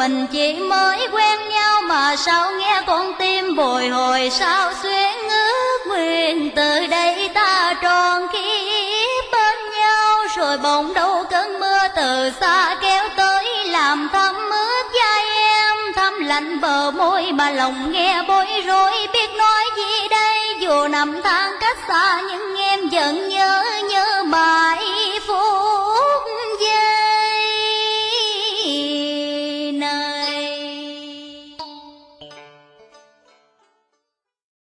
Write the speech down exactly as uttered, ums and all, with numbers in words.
mình chỉ mới quen nhau mà sao nghe con tim bồi hồi sao xuyên ước nguyện từ đây ta tròn kiếp bên nhau. Rồi bỗng đâu cơn mưa từ xa kéo tới làm thấm ướt vai em, thấm lạnh bờ môi mà lòng nghe bối rối biết nói gì đây. Dù năm tháng cách xa